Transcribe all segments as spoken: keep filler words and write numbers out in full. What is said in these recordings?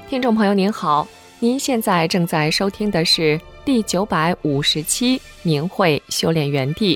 听众朋友您好，您现在正在收听的是第九百五十期明慧修炼园地。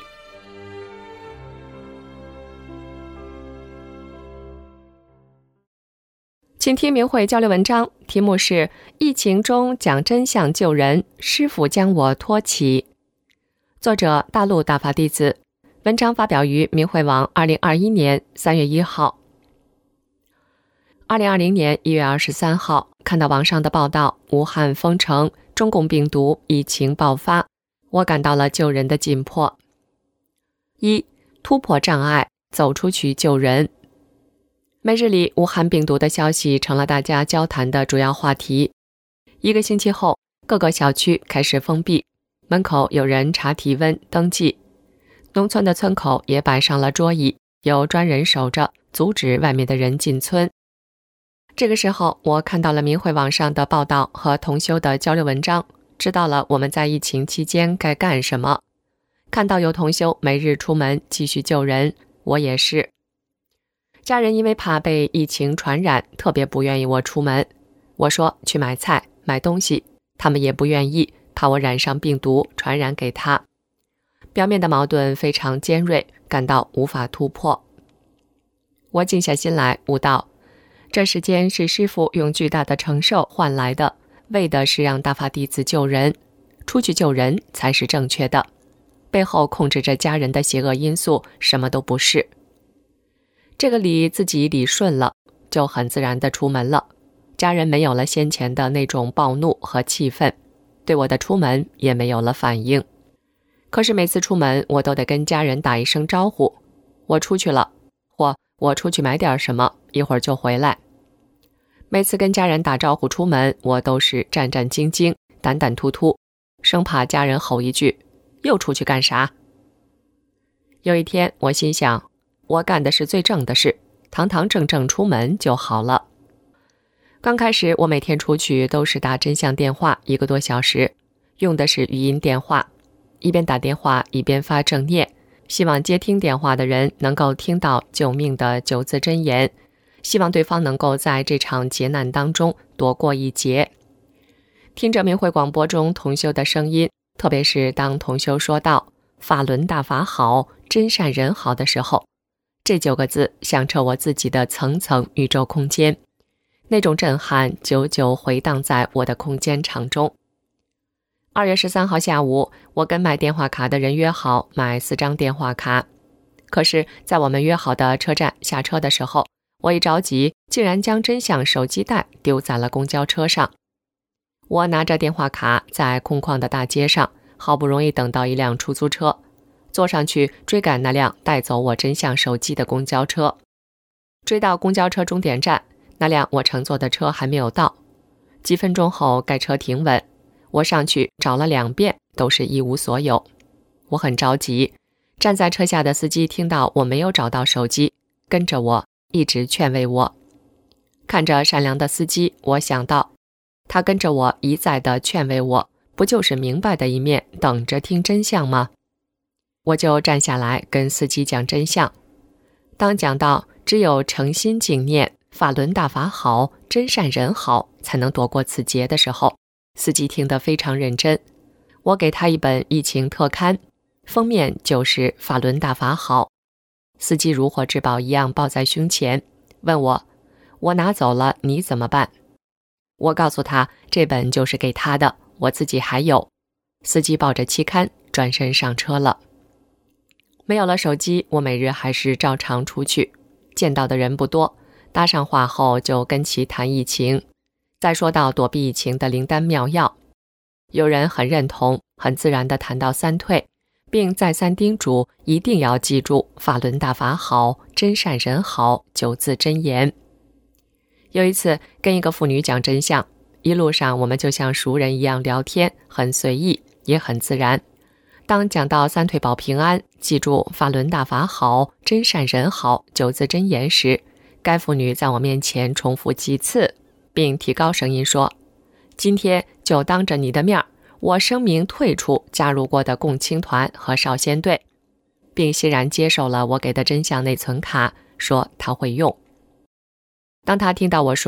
请听明慧交流文章，题目是疫情中讲真相救人，师父将我托起。作者大陆大法弟子，文章发表于明慧网二零二一年三月一号。二零二零年一月二十三号，看到网上的报道，武汉封城，中共病毒疫情爆发，我感到了救人的紧迫。一、突破障碍，走出去救人。每日里武汉病毒的消息成了大家交谈的主要话题。一个星期后，各个小区开始封闭，门口有人查体温登记，农村的村口也摆上了桌椅，有专人守着，阻止外面的人进村。这个时候，我看到了明慧网上的报道和同修的交流文章，知道了我们在疫情期间该干什么。看到有同修每日出门继续救人，我也是。家人因为怕被疫情传染，特别不愿意我出门。我说去买菜买东西，他们也不愿意，怕我染上病毒传染给他。表面的矛盾非常尖锐，感到无法突破。我静下心来悟道，这世间是师父用巨大的承受换来的，为的是让大法弟子救人，出去救人才是正确的，背后控制着家人的邪恶因素什么都不是。这个理自己理顺了，就很自然地出门了，家人没有了先前的那种暴怒和气愤，对我的出门也没有了反应。可是每次出门我都得跟家人打一声招呼，我出去了，或我出去买点什么，一会儿就回来。每次跟家人打招呼出门，我都是战战兢兢胆胆突突，生怕家人吼一句又出去干啥。有一天我心想，我干的是最正的事，堂堂正正出门就好了。刚开始我每天出去都是打真相电话一个多小时，用的是语音电话，一边打电话一边发正念，希望接听电话的人能够听到救命的九字真言，希望对方能够在这场劫难当中躲过一劫。听着明慧广播中同修的声音，特别是当同修说到法轮大法好，真善人好的时候，这九个字响彻我自己的层层宇宙空间，那种震撼久久回荡在我的空间场中。二月十三号下午，我跟卖电话卡的人约好买四张电话卡。可是在我们约好的车站下车的时候，我一着急，竟然将真相手机袋丢在了公交车上。我拿着电话卡在空旷的大街上，好不容易等到一辆出租车，坐上去追赶那辆带走我真相手机的公交车。追到公交车终点站，那辆我乘坐的车还没有到。几分钟后该车停稳，我上去找了两遍，都是一无所有。我很着急，站在车下的司机听到我没有找到手机，跟着我一直劝慰我。看着善良的司机，我想到他跟着我一再的劝慰我，不就是明白的一面，等着听真相吗？我就站下来跟司机讲真相。当讲到只有诚心敬念，法轮大法好，真善人好，才能躲过此劫的时候，司机听得非常认真。我给他一本疫情特刊，封面就是法轮大法好。司机如获至宝一样抱在胸前，问我，我拿走了你怎么办？我告诉他，这本就是给他的，我自己还有。司机抱着期刊转身上车了。没有了手机，我每日还是照常出去，见到的人不多，搭上话后就跟其谈疫情，再说到躲避疫情的灵丹妙药。有人很认同，很自然地谈到三退，并再三叮嘱一定要记住法轮大法好，真善人好九字真言。有一次跟一个妇女讲真相，一路上我们就像熟人一样聊天，很随意也很自然。当讲到三退保平安，记住法轮大法好，真善人好九字真言时，该妇女在我面前重复几次，并提高声音说，今天就当着你的面，我声明退出加入过的共青团和少先队，并欣然接受了我给的真相内存卡，说他会用。当他听到我说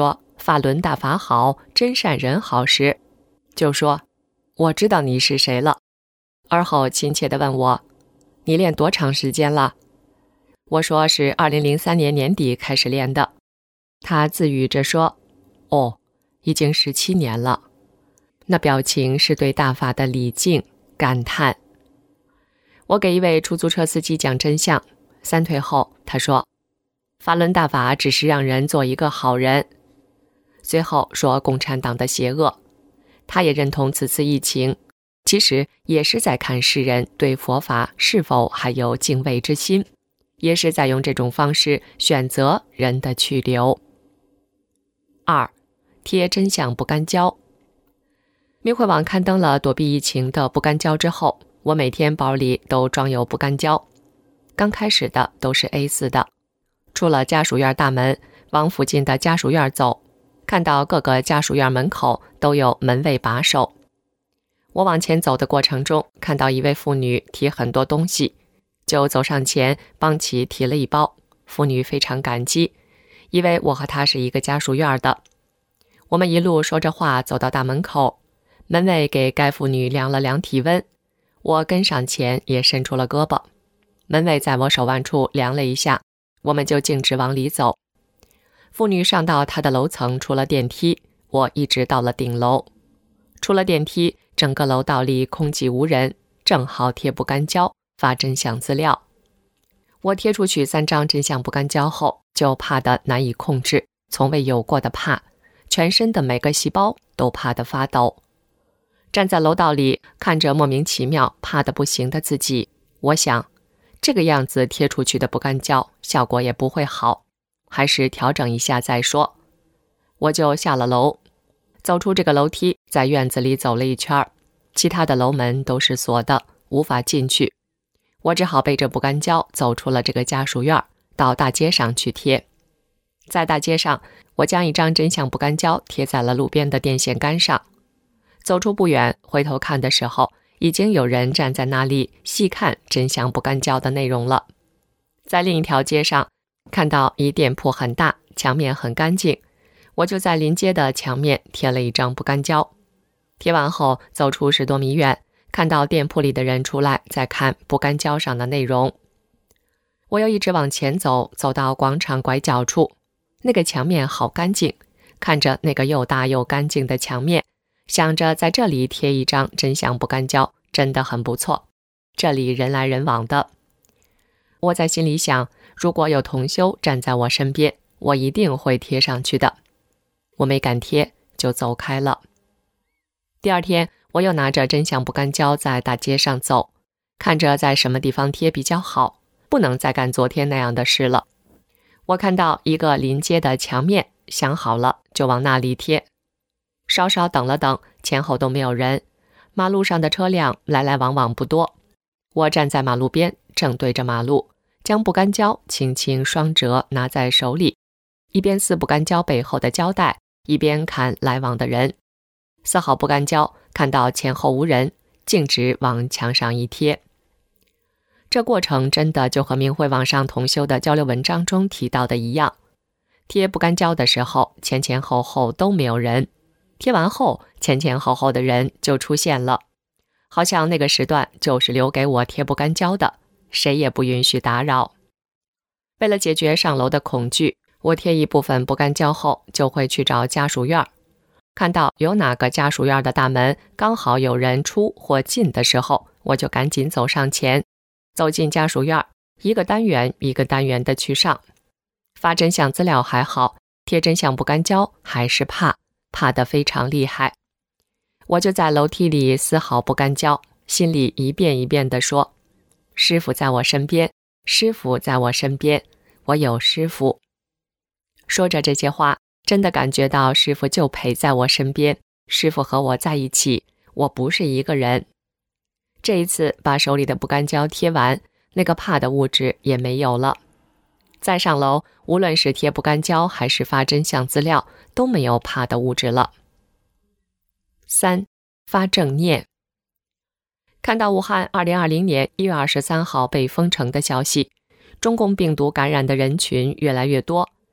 法轮大法好，真善人好时，就说我知道你是谁了，而后亲切地问我，你练多长时间了？我说是二零零三年年底开始练的。他自语着说，哦，已经十七年了。那表情是对大法的礼敬感叹。我给一位出租车司机讲真相，三退后他说，法轮大法只是让人做一个好人。随后说共产党的邪恶。他也认同此次疫情其实也是在看世人对佛法是否还有敬畏之心，也是在用这种方式选择人的去留。二，贴真相不干胶。明慧网刊登了躲避疫情的不干胶之后，我每天包里都装有不干胶。刚开始的都是 A 四 的，出了家属院大门，往附近的家属院走，看到各个家属院门口都有门卫把守。我往前走的过程中，看到一位妇女提很多东西，就走上前帮其提了一包。妇女非常感激，以为我和她是一个家属院的。我们一路说着话走到大门口，门卫给该妇女量了量体温，我跟上前也伸出了胳膊，门卫在我手腕处量了一下，我们就径直往里走。妇女上到她的楼层，出了电梯，我一直到了顶楼。出了电梯，整个楼道里空寂无人，正好贴不干胶发真相资料。我贴出去三张真相不干胶后，就怕得难以控制，从未有过的怕，全身的每个细胞都怕得发抖。站在楼道里看着莫名其妙怕得不行的自己，我想这个样子贴出去的不干胶效果也不会好，还是调整一下再说。我就下了楼，走出这个楼梯，在院子里走了一圈，其他的楼门都是锁的，无法进去。我只好背着不干胶走出了这个家属院，到大街上去贴。在大街上，我将一张真相不干胶贴在了路边的电线杆上。走出不远，回头看的时候，已经有人站在那里细看真相不干胶的内容了。在另一条街上，看到一店铺很大，墙面很干净，我就在临街的墙面贴了一张不干胶。贴完后走出十多米远，看到店铺里的人出来在看不干胶上的内容。我又一直往前走，走到广场拐角处，那个墙面好干净，看着那个又大又干净的墙面，想着在这里贴一张真相不干胶真的很不错，这里人来人往的。我在心里想，如果有同修站在我身边，我一定会贴上去的。我没敢贴，就走开了。第二天，我又拿着真相不干胶在大街上走，看着在什么地方贴比较好，不能再干昨天那样的事了。我看到一个临街的墙面，想好了就往那里贴。稍稍等了等，前后都没有人，马路上的车辆来来往往不多。我站在马路边，正对着马路，将不干胶轻轻双折拿在手里，一边撕不干胶背后的胶带，一边看来往的人。撕好不干胶，看到前后无人，径直往墙上一贴。这过程真的就和明慧网上同修的交流文章中提到的一样，贴不干胶的时候，前前后后都没有人，贴完后前前后后的人就出现了，好像那个时段就是留给我贴不干胶的，谁也不允许打扰。为了解决上楼的恐惧，我贴一部分不干胶后就会去找家属院，看到有哪个家属院的大门刚好有人出或进的时候，我就赶紧走上前，走进家属院，一个单元一个单元的去上。发真相资料还好，贴真相不干胶还是怕，怕得非常厉害。我就在楼梯里撕好不干胶，心里一遍一遍地说，师父在我身边，师父在我身边，我有师父。说着这些话，真的感觉到师父就陪在我身边，师父和我在一起，我不是一个人。这一次把手里的不干胶贴完，那个怕的物质也没有了。再上楼，无论是贴不干胶还是发真相资料，都没有怕的物质了。三、发正念。看到武汉二零二零年一月二十三号被封城的消息，中共病毒感染的人群越来越多，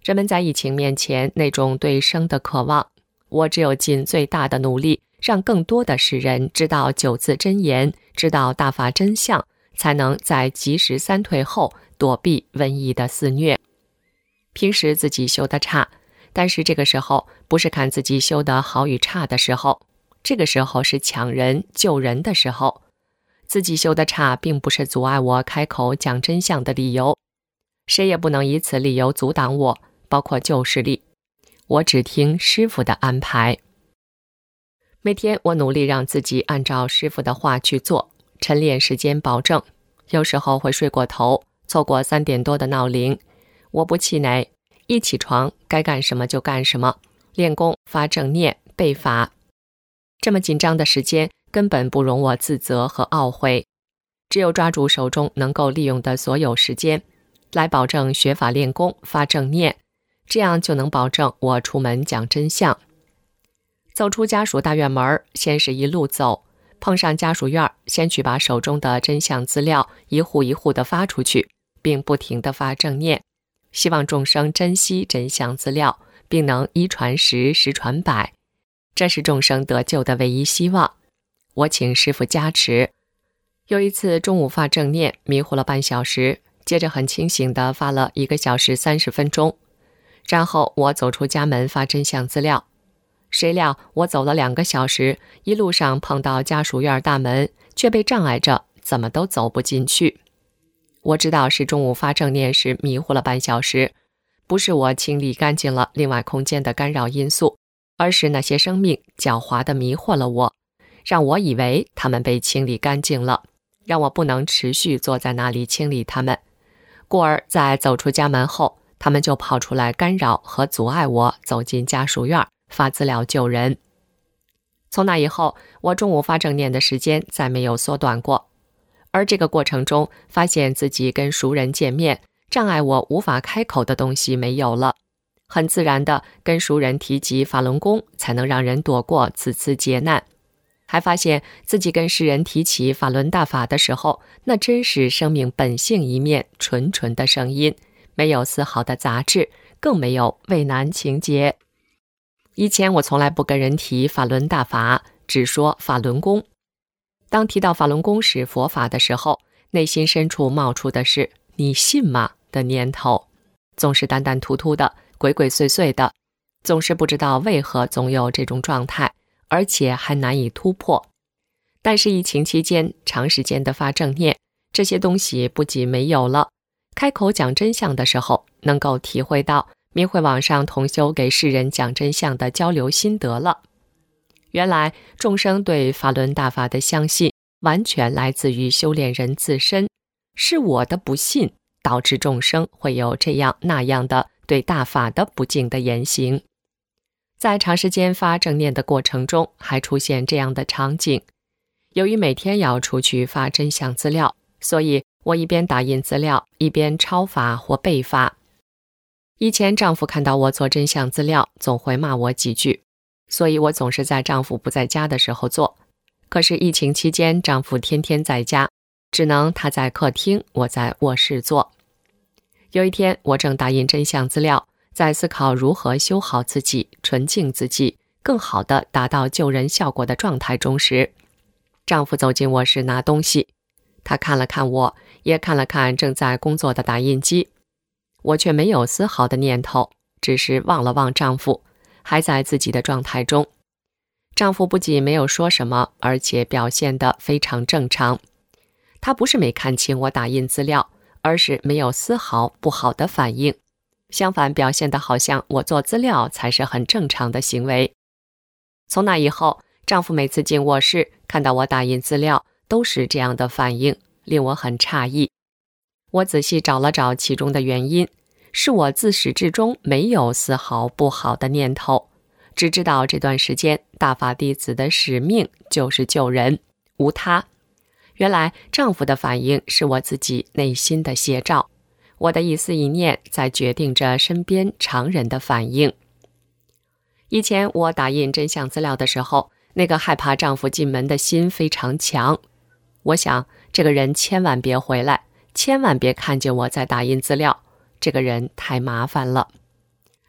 人们在疫情面前那种对生的渴望，我只有尽最大的努力，让更多的世人知道九字真言，知道大法真相，才能在及时三退后躲避瘟疫的肆虐。平时自己修得差，但是这个时候不是看自己修得好与差的时候，这个时候是抢人救人的时候。自己修得差并不是阻碍我开口讲真相的理由，谁也不能以此理由阻挡我，包括旧势力。我只听师父的安排。每天我努力让自己按照师父的话去做，晨练时间保证，有时候会睡过头，错过三点多的闹铃。我不气馁，一起床该干什么就干什么，练功、发正念、背法。这么紧张的时间根本不容我自责和懊悔，只有抓住手中能够利用的所有时间，来保证学法练功、发正念，这样就能保证我出门讲真相。走出家属大院门，先是一路走，碰上家属院，先去把手中的真相资料一户一户地发出去，并不停地发正念，希望众生珍惜真相资料，并能一传十，十传百，这是众生得救的唯一希望。我请师父加持。有一次中午发正念，迷糊了半小时，接着很清醒地发了一个小时三十分钟。然后我走出家门发真相资料，谁料我走了两个小时，一路上碰到家属院大门，却被障碍着，怎么都走不进去。我知道是中午发正念时迷糊了半小时，不是我清理干净了另外空间的干扰因素，而是那些生命狡猾地迷惑了我，让我以为他们被清理干净了，让我不能持续坐在那里清理他们。故而在走出家门后，他们就跑出来干扰和阻碍我走进家属院发资料救人。从那以后，我中午发正念的时间再没有缩短过。而这个过程中，发现自己跟熟人见面，障碍我无法开口的东西没有了，很自然的跟熟人提及法轮功，才能让人躲过此次劫难。还发现自己跟世人提起法轮大法的时候，那真是生命本性一面纯纯的声音，没有丝毫的杂质，更没有畏难情节。以前我从来不跟人提法轮大法，只说法轮功。当提到法轮功是佛法的时候，内心深处冒出的是你信吗的念头，总是淡淡突突的，鬼鬼祟祟的，总是不知道为何总有这种状态，而且还难以突破。但是疫情期间长时间的发正念，这些东西不仅没有了，开口讲真相的时候，能够体会到明慧网上同修给世人讲真相的交流心得了。原来众生对法轮大法的相信，完全来自于修炼人自身，是我的不信，导致众生会有这样那样的对大法的不敬的言行。在长时间发正念的过程中，还出现这样的场景。由于每天要出去发真相资料，所以我一边打印资料，一边抄法或背法。以前丈夫看到我做真相资料，总会骂我几句，所以我总是在丈夫不在家的时候做。可是疫情期间，丈夫天天在家，只能他在客厅，我在卧室做。有一天，我正打印真相资料，在思考如何修好自己，纯净自己，更好地达到救人效果的状态中时，丈夫走进卧室拿东西。他看了看我，也看了看正在工作的打印机，我却没有丝毫的念头，只是望了望丈夫，还在自己的状态中。丈夫不仅没有说什么，而且表现得非常正常。他不是没看清我打印资料，而是没有丝毫不好的反应，相反表现得好像我做资料才是很正常的行为。从那以后，丈夫每次进卧室看到我打印资料都是这样的反应，令我很诧异。我仔细找了找其中的原因，是我自始至终没有丝毫不好的念头，只知道这段时间大法弟子的使命就是救人，无他。原来丈夫的反应是我自己内心的写照，我的一思一念在决定着身边常人的反应。以前我打印真相资料的时候，那个害怕丈夫进门的心非常强。我想这个人千万别回来，千万别看见我在打印资料，这个人太麻烦了。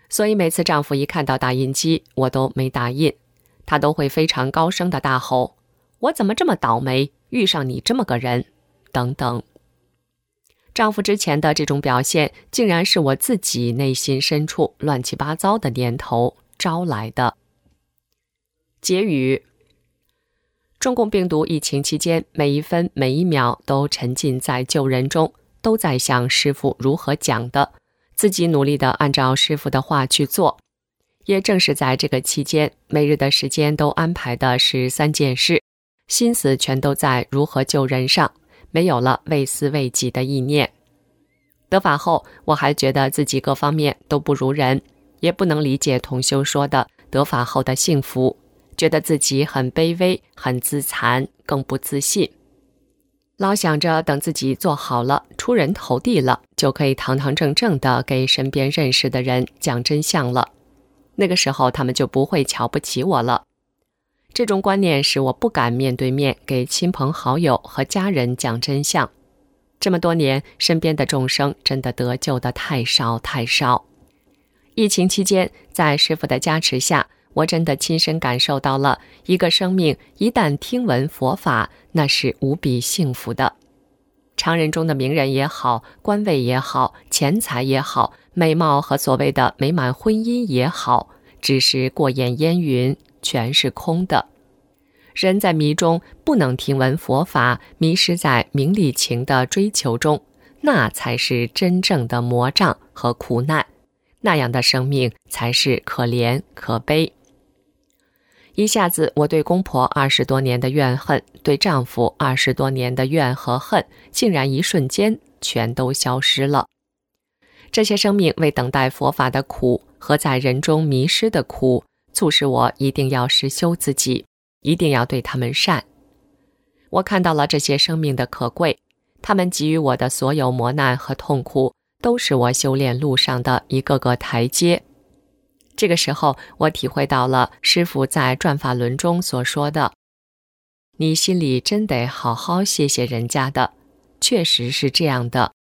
所以每次丈夫一看到打印机，我都没打印，他都会非常高声的大吼：我怎么这么倒霉，遇上你这么个人，等等。丈夫之前的这种表现，竟然是我自己内心深处乱七八糟的念头招来的。结语：中共病毒疫情期间，每一分每一秒都沉浸在救人中，都在想师父如何讲的，自己努力地按照师父的话去做。也正是在这个期间，每日的时间都安排的是三件事，心思全都在如何救人上，没有了为私为己的意念。得法后，我还觉得自己各方面都不如人，也不能理解同修说的得法后的幸福，觉得自己很卑微，很自残，更不自信。老想着等自己做好了，出人头地了，就可以堂堂正正地给身边认识的人讲真相了。那个时候他们就不会瞧不起我了。这种观念使我不敢面对面给亲朋好友和家人讲真相。这么多年，身边的众生真的得救的太少太少。疫情期间，在师父的加持下，我真的亲身感受到了一个生命一旦听闻佛法，那是无比幸福的。常人中的名人也好，官位也好，钱财也好，美貌和所谓的美满婚姻也好，只是过眼烟云，全是空的。人在迷中不能听闻佛法，迷失在名利情的追求中，那才是真正的魔障和苦难，那样的生命才是可怜可悲。一下子，我对公婆二十多年的怨恨，对丈夫二十多年的怨和恨，竟然一瞬间全都消失了。这些生命为等待佛法的苦和在人中迷失的苦，促使我一定要实修自己，一定要对他们善。我看到了这些生命的可贵，他们给予我的所有磨难和痛苦，都是我修炼路上的一个个台阶。这个时候，我体会到了师父在转法轮中所说的：你心里真得好好谢谢人家的，确实是这样的。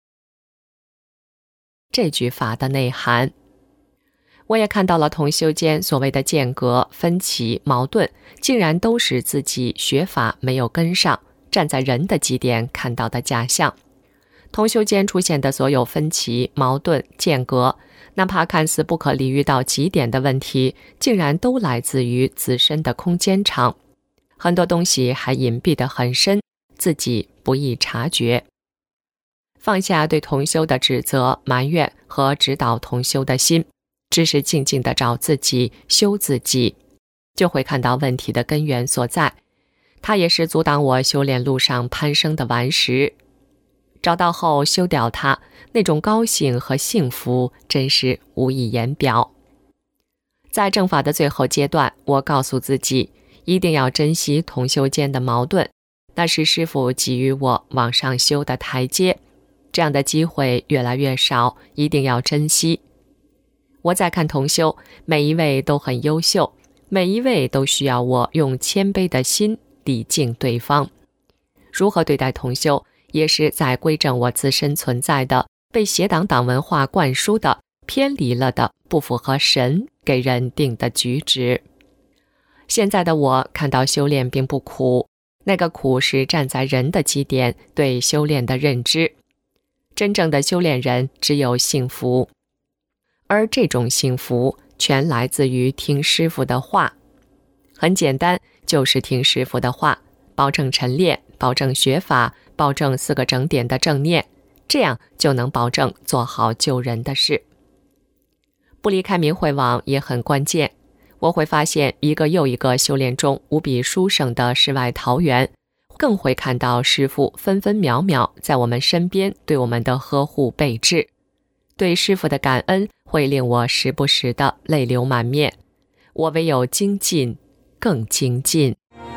这句法的内涵。我也看到了同修间所谓的间隔、分歧、矛盾，竟然都是自己学法没有跟上，站在人的基点看到的假象。同修间出现的所有分歧、矛盾、间隔，哪怕看似不可理喻到极点的问题，竟然都来自于自身的空间场，很多东西还隐蔽得很深，自己不易察觉。放下对同修的指责、埋怨和指导同修的心，只是静静地找自己，修自己，就会看到问题的根源所在。它也是阻挡我修炼路上攀升的顽石。找到后修掉它，那种高兴和幸福真是无以言表。在正法的最后阶段，我告诉自己，一定要珍惜同修间的矛盾，那是师父给予我往上修的台阶。这样的机会越来越少，一定要珍惜。我在看同修，每一位都很优秀，每一位都需要我用谦卑的心礼敬对方。如何对待同修，也是在规正我自身存在的被邪党党文化灌输的偏离了的不符合神给人定的举止。现在的我看到修炼并不苦，那个苦是站在人的基点对修炼的认知。真正的修炼人只有幸福，而这种幸福全来自于听师父的话。很简单，就是听师父的话，保证晨练，保证学法，保证四个整点的正念，这样就能保证做好救人的事。不离开明慧网也很关键，我会发现一个又一个修炼中无比殊胜的世外桃源，更会看到师父分分秒秒在我们身边对我们的呵护备至。对师父的感恩会令我时不时的泪流满面，我唯有精进更精进。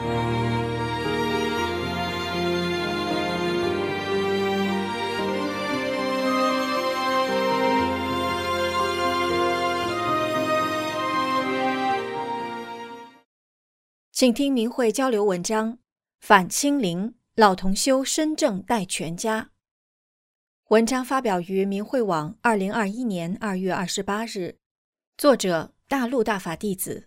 请听明慧交流文章《反清零，老同修身正带全家》。文章发表于明慧网二零二一年二月二十八日， 作者大陆大法弟子。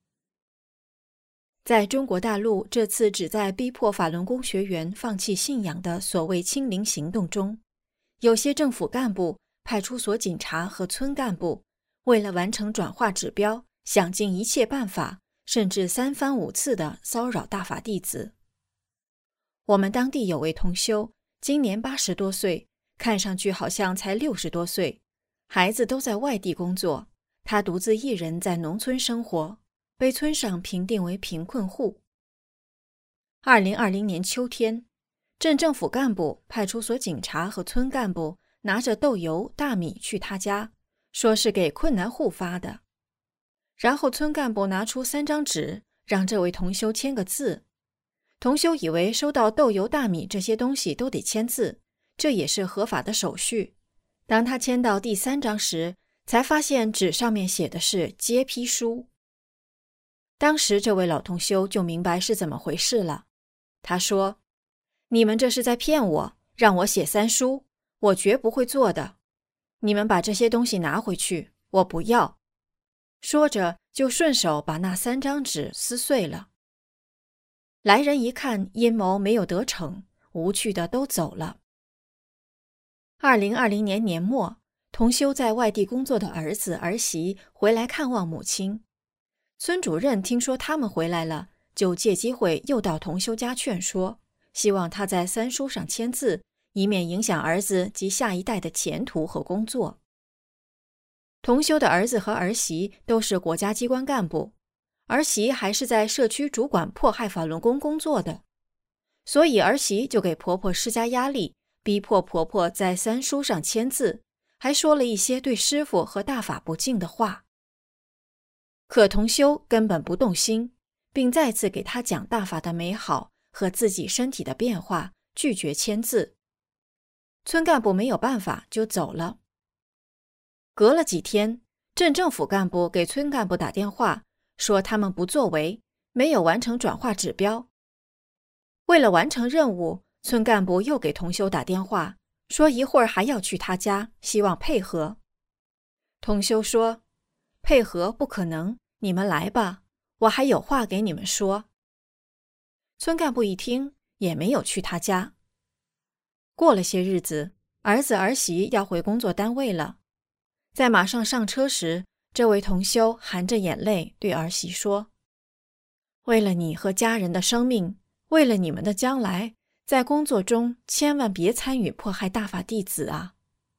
在中国大陆这次旨在逼迫法轮功学员放弃信仰的所谓清零行动中，有些政府干部、派出所警察和村干部为了完成转化指标，想尽一切办法，甚至三番五次地骚扰大法弟子。我们当地有位同修，今年八十多岁，看上去好像才六十多岁，孩子都在外地工作，他独自一人在农村生活，被村上评定为贫困户。二零二零年秋天，镇政府干部、派出所警察和村干部拿着豆油、大米去他家，说是给困难户发的。然后村干部拿出三张纸，让这位同修签个字。同修以为收到豆油、大米这些东西都得签字，这也是合法的手续。当他签到第三张时，才发现纸上面写的是揭批书。当时这位老同修就明白是怎么回事了。他说：“你们这是在骗我，让我写三书，我绝不会做的。你们把这些东西拿回去，我不要。”说着就顺手把那三张纸撕碎了。来人一看阴谋没有得逞，无趣的都走了。二零二零年年末，同修在外地工作的儿子儿媳回来看望母亲。村主任听说他们回来了，就借机会又到同修家劝说，希望他在三书上签字，以免影响儿子及下一代的前途和工作。同修的儿子和儿媳都是国家机关干部，儿媳还是在社区主管迫害法轮功工作的，所以儿媳就给婆婆施加压力，逼迫婆婆在三书上签字，还说了一些对师父和大法不敬的话。可同修根本不动心，并再次给他讲大法的美好和自己身体的变化，拒绝签字。村干部没有办法就走了。隔了几天，镇政府干部给村干部打电话，说他们不作为，没有完成转化指标。为了完成任务，村干部又给同修打电话，说一会儿还要去他家，希望配合。同修说：“配合不可能，你们来吧，我还有话给你们说。”村干部一听，也没有去他家。过了些日子，儿子儿媳要回工作单位了。在马上上车时，这位同修含着眼泪对儿媳说：“为了你和家人的生命，为了你们的将来，在工作中千万别参与迫害大法弟子啊！”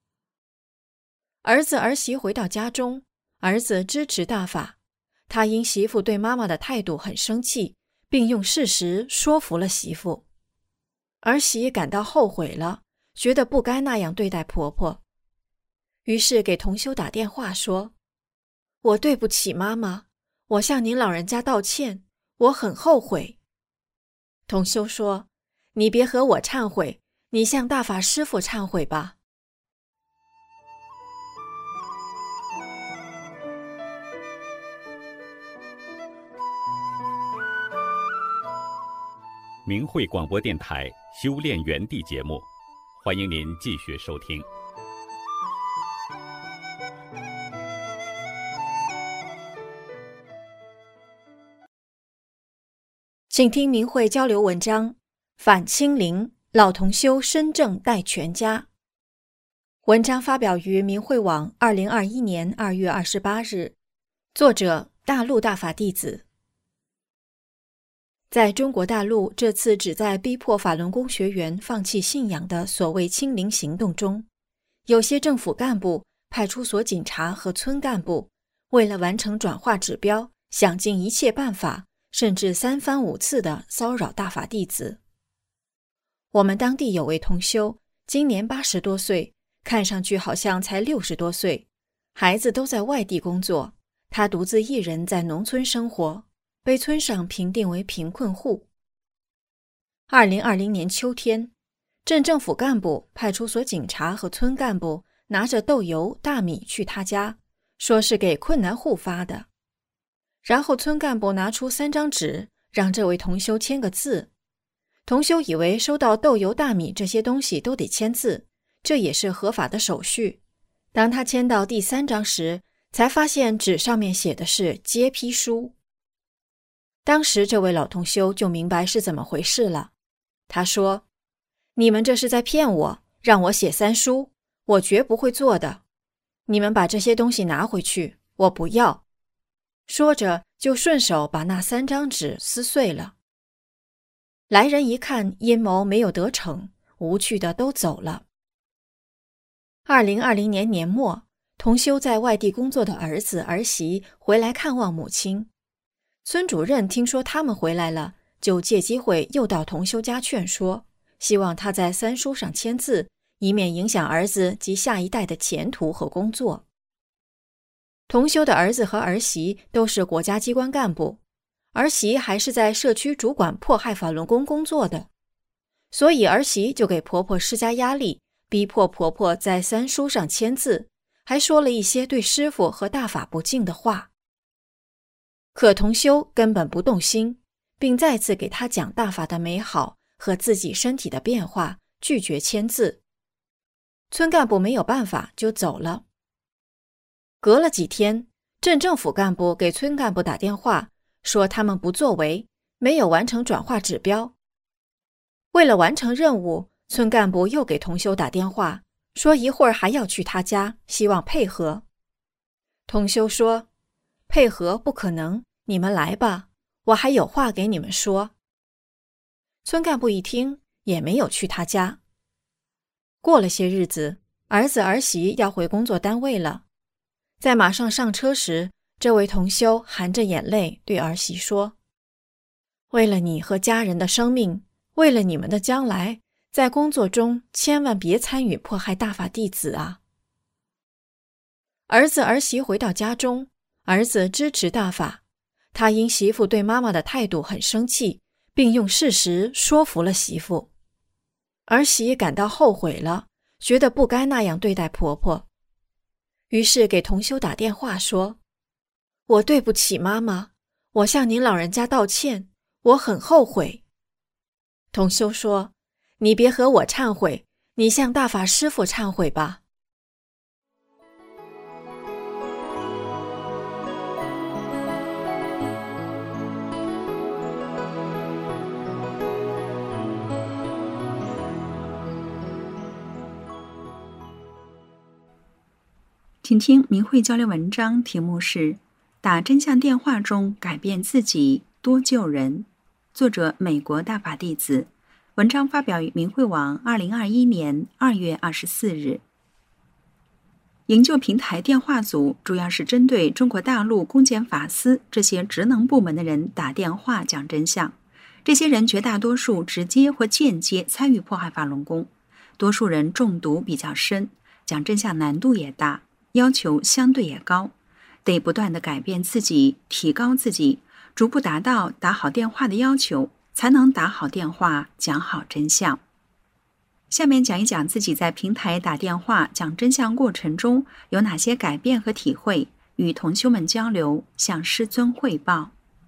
儿子儿媳回到家中，儿子支持大法，他因媳妇对妈妈的态度很生气，并用事实说服了媳妇。儿媳感到后悔了，觉得不该那样对待婆婆，于是给同修打电话说：“我对不起妈妈，我向您老人家道歉，我很后悔。”同修说：“你别和我忏悔，你向大法师父忏悔吧。” 明慧广播电台修炼园地节目，欢迎您继续收听。 请听明慧交流文章：反清零，老同修身正带全家。文章发表于明慧网二零二一年二月二十八日，作者大陆大法弟子。在中国大陆这次旨在逼迫法轮功学员放弃信仰的所谓清零行动中，有些政府干部、派出所警察和村干部为了完成转化指标，想尽一切办法，甚至三番五次地骚扰大法弟子。我们当地有位同修，今年八十多岁，看上去好像才六十多岁，孩子都在外地工作，他独自一人在农村生活，被村上评定为贫困户。二零二零年秋天，镇政府干部、派出所警察和村干部拿着豆油、大米去他家，说是给困难户发的。然后村干部拿出三张纸，让这位同修签个字。同修以为收到豆油、大米这些东西都得签字，这也是合法的手续。当他签到第三张时， 才发现纸上面写的是揭批书。当时这位老同修就明白是怎么回事了。他说：你们这是在骗我，让我写三书，我绝不会做的。你们把这些东西拿回去，我不要。说着就顺手把那三张纸撕碎了。来人一看阴谋没有得逞，无趣的都走了。二零二零年年末，同修在外地工作的儿子儿媳回来看望母亲。村主任听说他们回来了，就借机会又到同修家劝说，希望他在三书上签字，以免影响儿子及下一代的前途和工作。同修的儿子和儿媳都是国家机关干部，儿媳还是在社区主管迫害法轮功工作的，所以儿媳就给婆婆施加压力，逼迫婆婆在三书上签字，还说了一些对师父和大法不敬的话。可同修根本不动心，并再次给他讲大法的美好和自己身体的变化，拒绝签字。村干部没有办法就走了。隔了几天，镇政府干部给村干部打电话，说他们不作为，没有完成转化指标。为了完成任务，村干部又给同修打电话，说一会儿还要去他家，希望配合。同修说：配合不可能，你们来吧，我还有话给你们说。村干部一听，也没有去他家。过了些日子，儿子儿媳要回工作单位了。在马上上车时，这位同修含着眼泪对儿媳说：为了你和家人的生命，为了你们的将来，在工作中千万别参与迫害大法弟子啊。儿子儿媳回到家中，儿子支持大法，他因媳妇对妈妈的态度很生气，并用事实说服了媳妇。儿媳感到后悔了，觉得不该那样对待婆婆，于是给同修打电话说：我对不起妈妈，我向您老人家道歉，我很后悔。同修说：你别和我忏悔，你向大法师父忏悔吧。 请听明慧交流文章，题目是打真相电话中改变自己，多救人。作者美国大法弟子。文章发表于明慧网二零二一年二月二十四日。营救平台电话组主要是针对中国大陆公检法司这些职能部门的人打电话讲真相。这些人绝大多数直接或间接参与迫害法轮功，多数人中毒比较深，讲真相难度也大，要求相对也高，得不断地改变自己，提高自己，逐步达到打好电话的要求，才能打好电话，讲好真相。下面讲一讲自己在平台打电话讲真相过程中有哪些改变和体会，与同修们交流，向师尊汇报。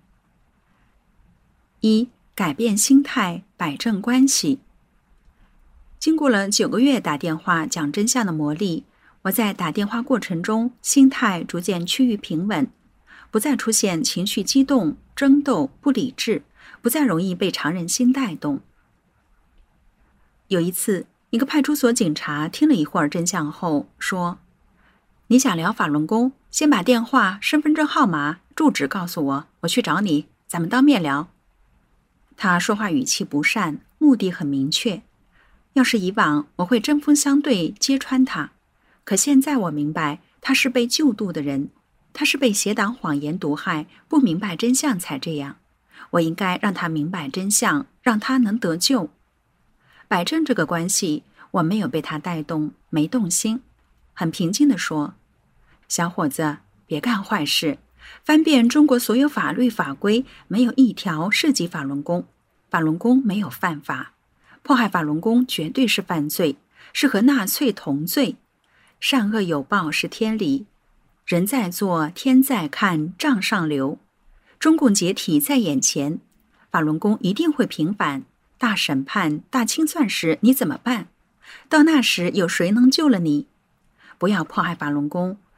一、改变心态，摆正关系。经过了九个月打电话讲真相的磨砺，我在打电话过程中心态逐渐趋于平稳，不再出现情绪激动、争斗、不理智，不再容易被常人心带动。有一次，一个派出所警察听了一会儿真相后说：你想聊法轮功，先把电话、身份证号码、住址告诉我，我去找你，咱们当面聊。他说话语气不善，目的很明确。要是以往，我会针锋相对揭穿他，可现在我明白，他是被救度的人，他是被邪党谎言毒害，不明白真相才这样。我应该让他明白真相，让他能得救。摆正这个关系，我没有被他带动，没动心，很平静地说：小伙子，别干坏事，翻遍中国所有法律法规，没有一条涉及法轮功，法轮功没有犯法，迫害法轮功绝对是犯罪，是和纳粹同罪。善恶有报是天理，人在做，天在看，账上留。中共解体在眼前，法轮功一定会平反。大审判、大清算时你怎么办？到那时有谁能救了你？不要迫害法轮功，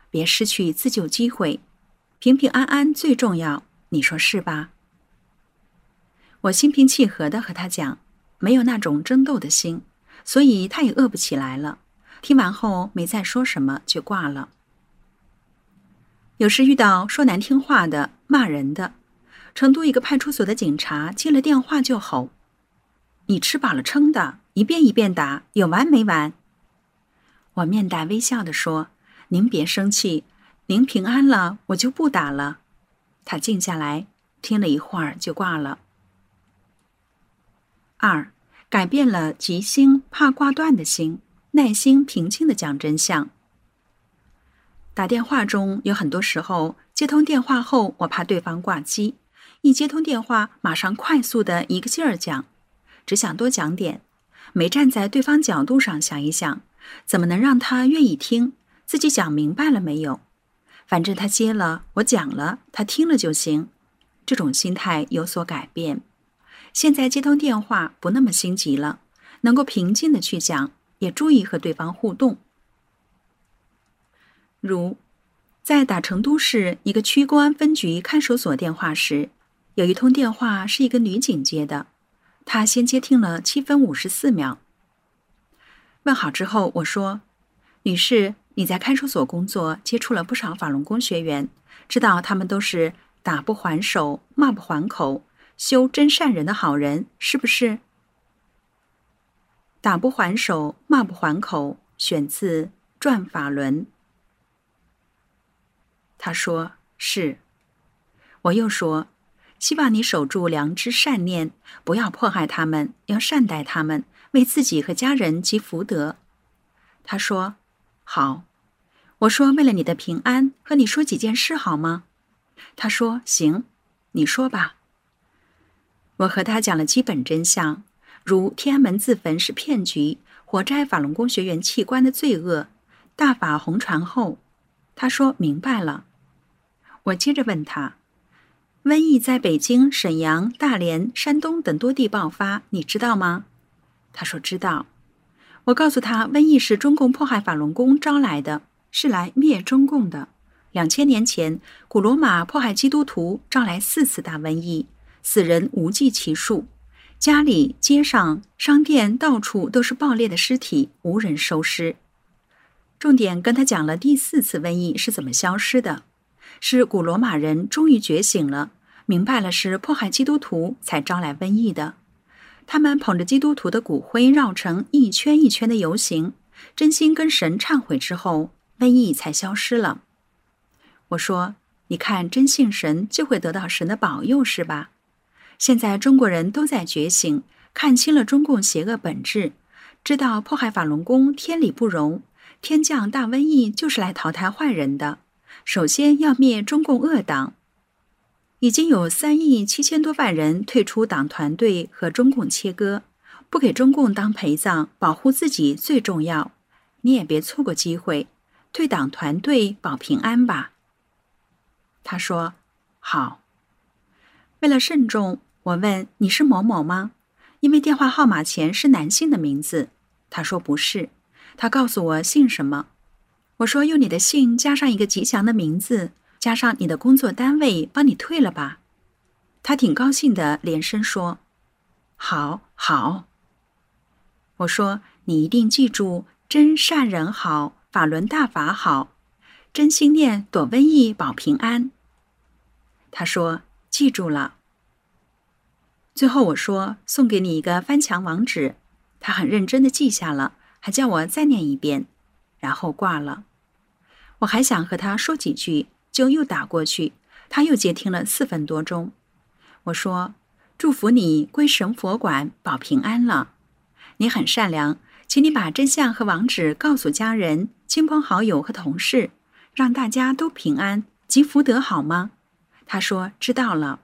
别失去自救机会，平平安安最重要，你说是吧？我心平气和地和他讲，没有那种争斗的心，所以他也饿不起来了。听完后没再说什么就挂了。有时遇到说难听话的、骂人的，成都一个派出所的警察接了电话就吼：“你吃饱了撑的，一遍一遍打，有完没完？”我面带微笑地说：“您别生气，您平安了，我就不打了。”他静下来，听了一会儿就挂了。二，改变了急心怕挂断的心，耐心平静地讲真相。打电话中有很多时候，接通电话后我怕对方挂机，一接通电话马上快速地一个劲儿讲，只想多讲点，没站在对方角度上想一想，怎么能让他愿意听，自己讲明白了没有？反正他接了，我讲了，他听了就行。这种心态有所改变。现在接通电话不那么心急了，能够平静地去讲，也注意和对方互动。如在打成都市一个区公安分局看守所电话时，有一通电话是一个女警接的，她先接听了七分五十四秒。问好之后，我说：“女士，你在看守所工作，接触了不少法轮功学员，知道他们都是打不还手、骂不还口、修真善人的好人，是不是？”打不还手，骂不还口，选自《转法轮》。他说是。我又说，希望你守住良知善念，不要迫害他们，要善待他们，为自己和家人积福德。他说好。我说为了你的平安，和你说几件事好吗？他说行，你说吧。我和他讲了基本真相，如天安门自焚是骗局，火摘法轮功学员器官的罪恶，大法红传后，他说明白了。我接着问他，瘟疫在北京、沈阳、大连、山东等多地爆发，你知道吗？他说知道。我告诉他，瘟疫是中共迫害法轮功招来的，是来灭中共的。两千年前，古罗马迫害基督徒，招来四次大瘟疫，死人无计其数。家里、街上、商店到处都是爆裂的尸体，无人收尸。重点跟他讲了第四次瘟疫是怎么消失的，是古罗马人终于觉醒了，明白了是迫害基督徒才招来瘟疫的。他们捧着基督徒的骨灰绕成一圈一圈的游行，真心跟神忏悔之后，瘟疫才消失了。我说，你看真信神就会得到神的保佑是吧？现在中国人都在觉醒，看清了中共邪恶本质，知道迫害法轮功天理不容，天降大瘟疫就是来淘汰坏人的，首先要灭中共恶党。已经有三亿七千多万人退出党团队和中共切割，不给中共当陪葬，保护自己最重要。你也别错过机会，退党团队保平安吧。他说好。为了慎重，我问你是某某吗？因为电话号码前是男性的名字。他说不是。他告诉我姓什么。我说用你的姓加上一个吉祥的名字，加上你的工作单位，帮你退了吧。他挺高兴的，连声说好好。我说你一定记住，真善人好，法轮大法好，真心念躲瘟疫保平安。他说记住了。最后我说送给你一个翻墙网址，他很认真地记下了，还叫我再念一遍，然后挂了。我还想和他说几句，就又打过去，他又接听了四分多钟。我说祝福你归神佛管，保平安了。你很善良，请你把真相和网址告诉家人、亲朋好友和同事，让大家都平安，积福德好吗？他说知道了。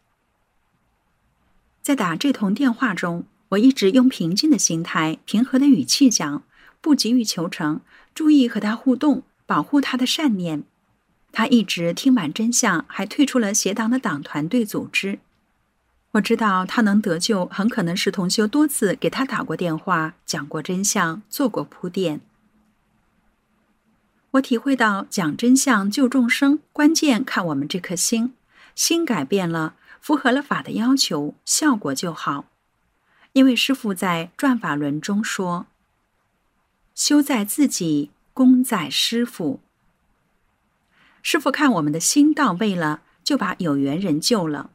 在打这通电话中，我一直用平静的心态、平和的语气讲，不急于求成，注意和他互动，保护他的善念。他一直听完真相，还退出了邪党的党团队组织。我知道他能得救，很可能是同修多次给他打过电话，讲过真相，做过铺垫。 我体会到讲真相救众生，关键看我们这颗心，心改变了，符合了法的要求，效果就好。因为师父在《转法轮》中说，修在自己，功在师父。师父看我们的心到位了，就把有缘人救了。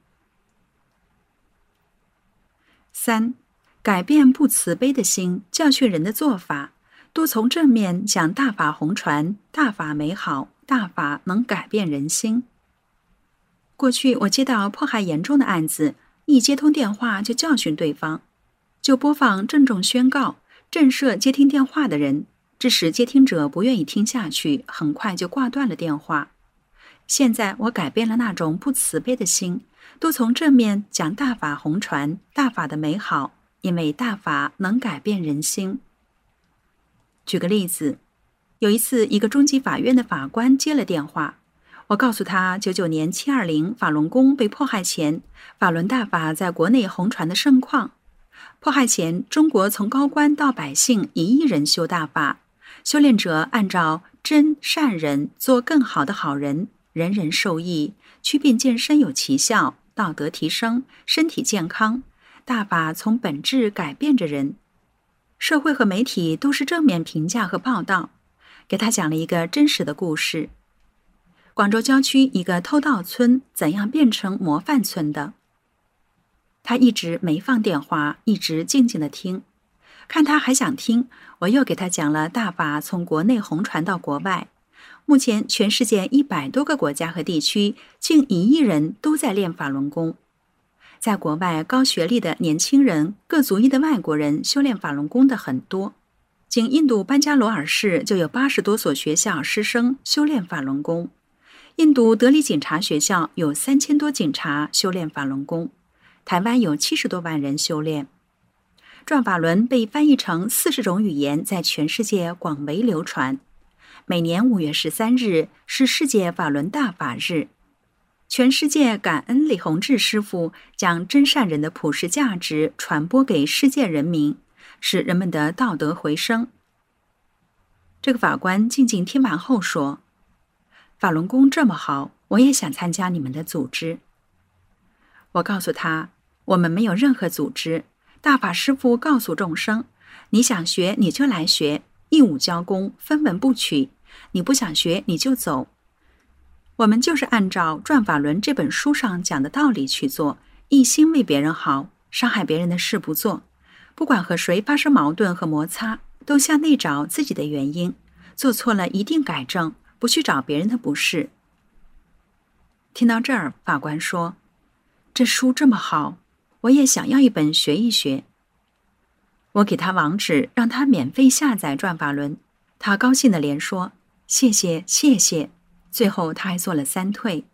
三，改变不慈悲的心，教训人的做法，多从正面讲大法弘传，大法美好，大法能改变人心。过去我接到迫害严重的案子，一接通电话就教训对方，就播放郑重宣告，震慑接听电话的人，致使接听者不愿意听下去，很快就挂断了电话。现在我改变了那种不慈悲的心，多从正面讲大法弘传，大法的美好，因为大法能改变人心。举个例子，有一次一个中级法院的法官接了电话，我告诉他九九年七二零法轮功被迫害前，法轮大法在国内弘传的盛况。迫害前，中国从高官到百姓一亿人修大法，修炼者按照真善人做更好的好人，人人受益，祛病健身有奇效，道德提升，身体健康，大法从本质改变着人。社会和媒体都是正面评价和报道。给他讲了一个真实的故事，广州郊区一个偷盗村怎样变成模范村的。他一直没放电话，一直静静地听。看他还想听，我又给他讲了大法从国内弘传到国外。目前全世界一百多个国家和地区，近一亿人都在练法轮功。在国外，高学历的年轻人、各族裔的外国人修炼法轮功的很多。仅印度班加罗尔市就有八十多所学校师生修炼法轮功。印度德里警察学校有三千多警察修炼法轮功。台湾有七十多万人修炼。转法轮被翻译成四十种语言，在全世界广为流传。每年五月十三日是世界法轮大法日，全世界感恩李洪志师父将真善人的普世价值传播给世界人民，使人们的道德回升。这个法官静静听完后说，法轮功这么好，我也想参加你们的组织。我告诉他，我们没有任何组织，大法师父告诉众生，你想学你就来学，义务交功，分文不取，你不想学你就走。我们就是按照《转法轮》这本书上讲的道理去做，一心为别人好，伤害别人的事不做。不管和谁发生矛盾和摩擦，都向内找自己的原因，做错了一定改正，不去找别人的不是。听到这儿，法官说，这书这么好，我也想要一本学一学。我给他网址，让他免费下载《转法轮》，他高兴地连说谢谢谢谢，最后他还做了三退。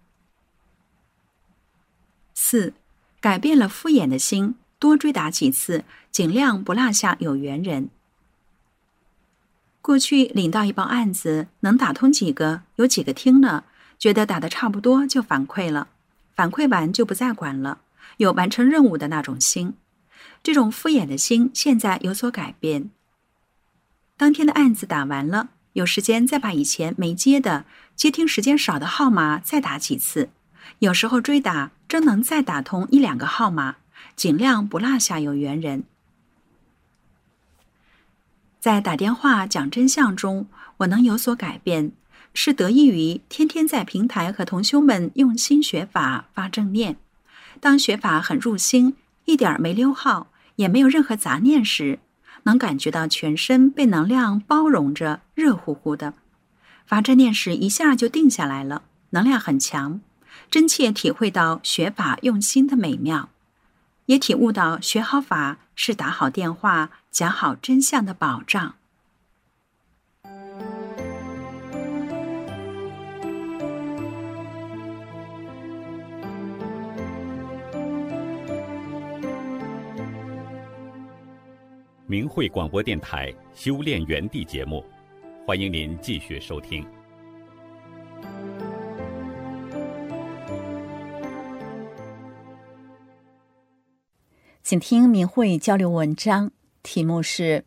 四，改变了敷衍的心，多追打几次，尽量不落下有缘人。过去领到一报案子，能打通几个，有几个听了，觉得打得差不多就反馈了，反馈完就不再管了，有完成任务的那种心。这种敷衍的心现在有所改变。当天的案子打完了，有时间再把以前没接的、接听时间少的号码再打几次，有时候追打真能再打通一两个号码，尽量不落下有缘人。在打电话讲真相中，我能有所改变，是得益于天天在平台和同修们用心学法发正念。当学法很入心，一点没溜号，也没有任何杂念时，能感觉到全身被能量包容着，热乎乎的。发正念时一下就定下来了，能量很强，真切体会到学法用心的美妙，也体悟到学好法是打好电话、讲好真相的保障。 明慧广播电台修炼园地节目，欢迎您继续收听。 请听明慧交流文章，题目是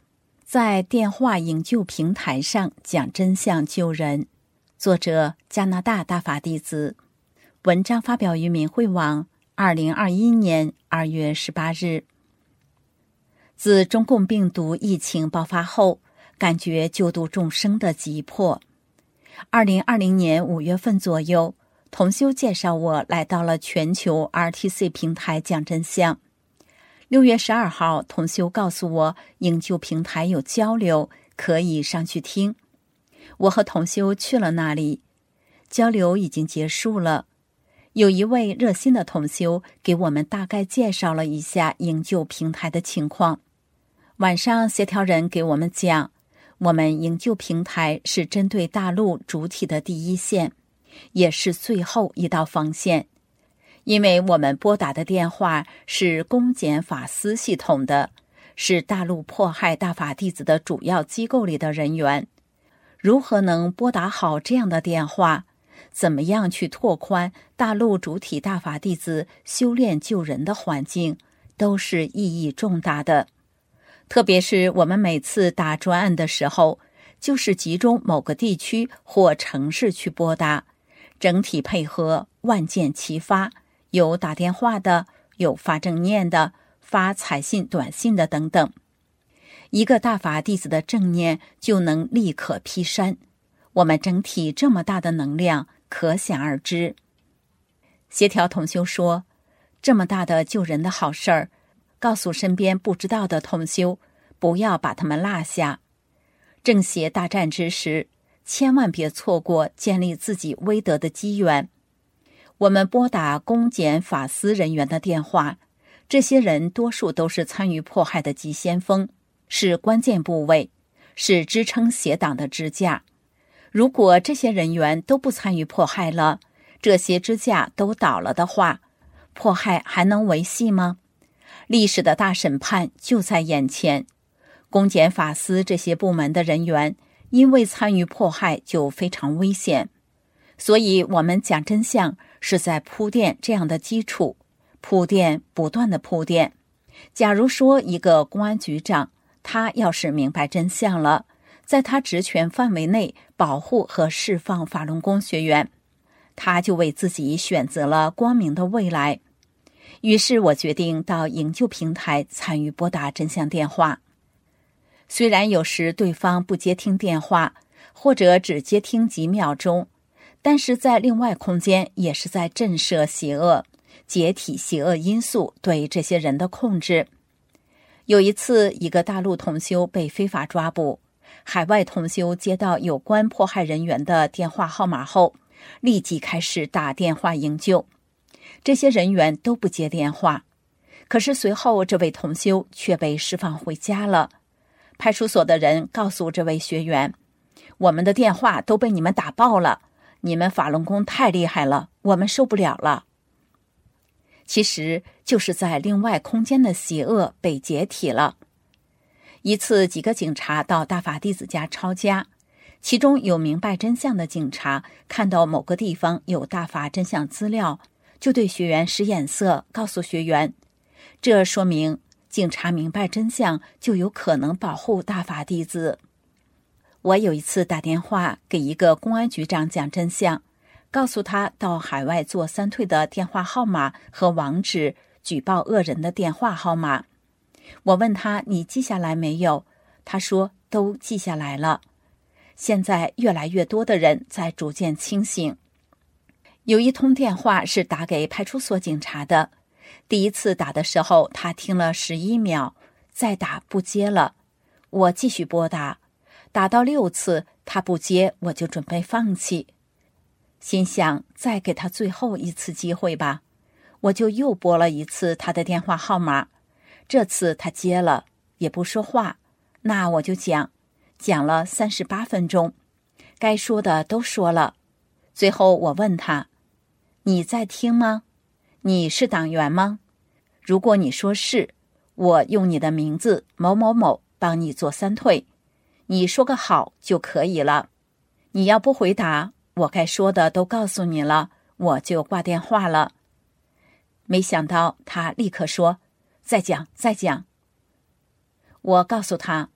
在电话营救平台上讲真相救人，作者加拿大大法弟子，文章发表于明慧网，二零二一年二月十八日。自中共病毒疫情爆发后，感觉救度众生的急迫。二零二零年五月份左右，同修介绍我来到了全球 R T C 平台讲真相。六月十二号，同修告诉我营救平台有交流，可以上去听。我和同修去了那里，交流已经结束了。有一位热心的同修给我们大概介绍了一下营救平台的情况。晚上协调人给我们讲，我们营救平台是针对大陆主体的第一线，也是最后一道防线。因为我们拨打的电话是公检法司系统的，是大陆迫害大法弟子的主要机构里的人员。如何能拨打好这样的电话？怎么样去拓宽大陆主体大法弟子修炼救人的环境，都是意义重大的。特别是我们每次打专案的时候，就是集中某个地区或城市去拨打，整体配合万箭齐发，有打电话的，有发正念的，发彩信短信的等等。一个大法弟子的正念就能立刻劈山，我们整体这么大的能量可想而知。协调同修说，这么大的救人的好事儿，告诉身边不知道的同修，不要把他们落下。正邪大战之时，千万别错过建立自己威德的机缘。我们拨打公检法司人员的电话，这些人多数都是参与迫害的急先锋，是关键部位，是支撑邪党的支架。如果这些人员都不参与迫害了，这些支架都倒了的话，迫害还能维系吗？历史的大审判就在眼前。公检法司这些部门的人员因为参与迫害就非常危险，所以我们讲真相是在铺垫这样的基础，铺垫不断的铺垫。假如说一个公安局长，他要是明白真相了，在他职权范围内保护和释放法轮功学员，他就为自己选择了光明的未来。于是我决定到营救平台参与拨打真相电话。虽然有时对方不接听电话，或者只接听几秒钟，但是在另外空间也是在震慑邪恶，解体邪恶因素对这些人的控制。有一次，一个大陆同修被非法抓捕，海外同修接到有关迫害人员的电话号码后，立即开始打电话营救。这些人员都不接电话，可是随后这位同修却被释放回家了。派出所的人告诉这位学员，我们的电话都被你们打爆了，你们法轮功太厉害了，我们受不了了。其实就是在另外空间的邪恶被解体了。一次，几个警察到大法弟子家抄家，其中有明白真相的警察看到某个地方有大法真相资料，就对学员使眼色，告诉学员，这说明警察明白真相就有可能保护大法弟子。我有一次打电话给一个公安局长讲真相，告诉他到海外做三退的电话号码和网址，举报恶人的电话号码。我问他，你记下来没有？他说都记下来了。现在越来越多的人在逐渐清醒。有一通电话是打给派出所警察的，第一次打的时候他听了十一秒，再打不接了，我继续拨打，打到六次他不接，我就准备放弃，心想再给他最后一次机会吧，我就又拨了一次他的电话号码，这次他接了，也不说话，那我就讲，讲了三十八分钟，该说的都说了。最后我问他，你在听吗？你是党员吗？如果你说是，我用你的名字某某某帮你做三退，你说个好就可以了。你要不回答，我该说的都告诉你了，我就挂电话了。没想到他立刻说，再讲再讲。我告诉他，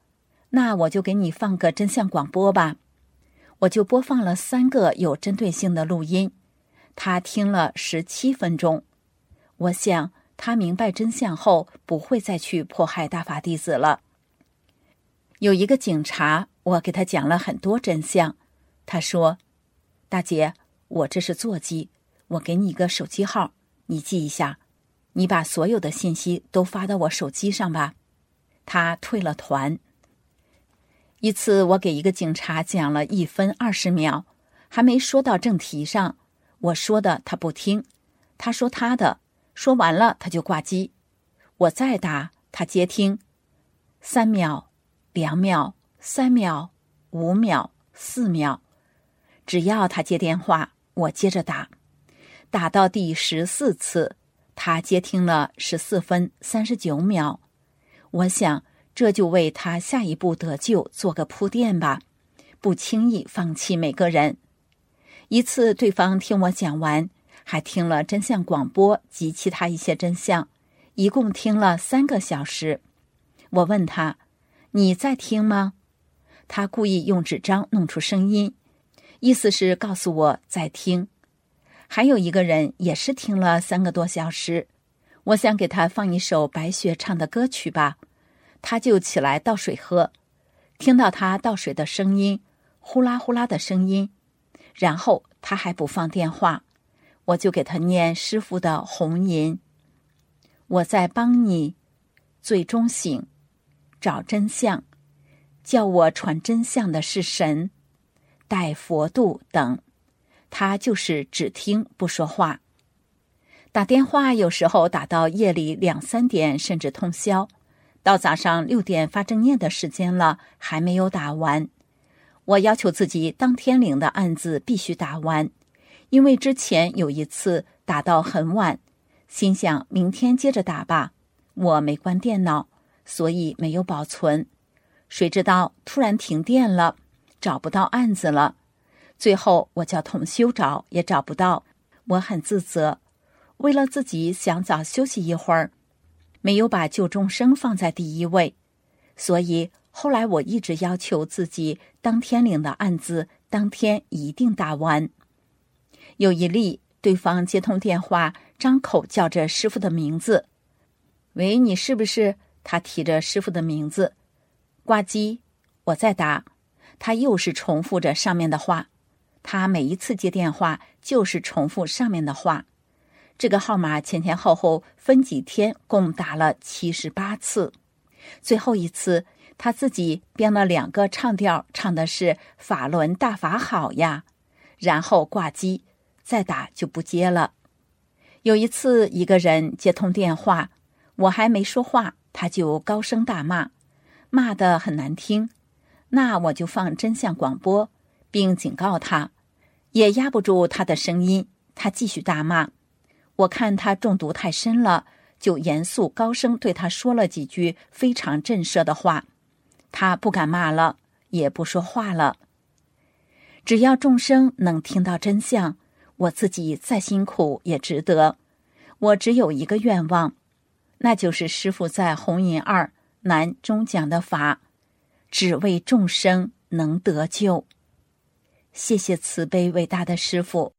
那我就给你放个真相广播吧。我就播放了三个有针对性的录音，他听了十七分钟。我想他明白真相后不会再去迫害大法弟子了。有一个警察，我给他讲了很多真相。他说，大姐，我这是座机，我给你一个手机号，你记一下，你把所有的信息都发到我手机上吧。他退了团。一次我给一个警察讲了一分二十秒，还没说到正题上，我说的他不听，他说他的，说完了他就挂机。我再打，他接听，三秒、两秒、三秒、五秒、四秒，只要他接电话，我接着打。打到第十四次，他接听了十四分三十九秒。我想这就为他下一步得救做个铺垫吧，不轻易放弃每个人。一次对方听我讲完，还听了真相广播及其他一些真相，一共听了三个小时。我问他，你在听吗？他故意用纸张弄出声音，意思是告诉我在听。还有一个人也是听了三个多小时，我想给他放一首白雪唱的歌曲吧，他就起来倒水喝，听到他倒水的声音，呼啦呼啦的声音，然后他还不放电话，我就给他念师父的红吟，我在帮你最终醒，找真相，叫我传真相的是神，带佛度等。他就是只听不说话。打电话有时候打到夜里两三点，甚至通宵，到早上六点发正念的时间了，还没有打完。我要求自己当天领的案子必须打完，因为之前有一次打到很晚，心想明天接着打吧，我没关电脑，所以没有保存。谁知道突然停电了，找不到案子了。最后我叫同修找也找不到，我很自责。为了自己想早休息一会儿，没有把救众生放在第一位，所以后来我一直要求自己当天领的案子当天一定打完。有一例，对方接通电话，张口叫着师父的名字，喂，你是不是？他提着师父的名字，挂机，我再打，他又是重复着上面的话。他每一次接电话就是重复上面的话。这个号码前前后后分几天共打了七十八次。最后一次他自己编了两个唱调，唱的是法轮大法好呀，然后挂机，再打就不接了。有一次一个人接通电话，我还没说话，他就高声大骂，骂得很难听。那我就放真相广播，并警告他，也压不住他的声音，他继续大骂。我看他中毒太深了，就严肃高声对他说了几句非常震慑的话，他不敢骂了，也不说话了。只要众生能听到真相，我自己再辛苦也值得。我只有一个愿望，那就是师父在红银二南中讲的法，只为众生能得救。谢谢慈悲伟大的师父。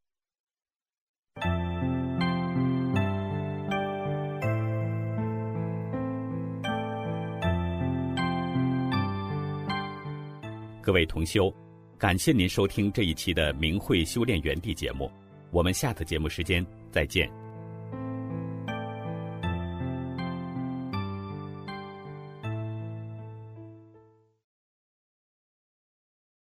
各位同修，感谢您收听这一期的明慧修炼园地节目，我们下次节目时间再见。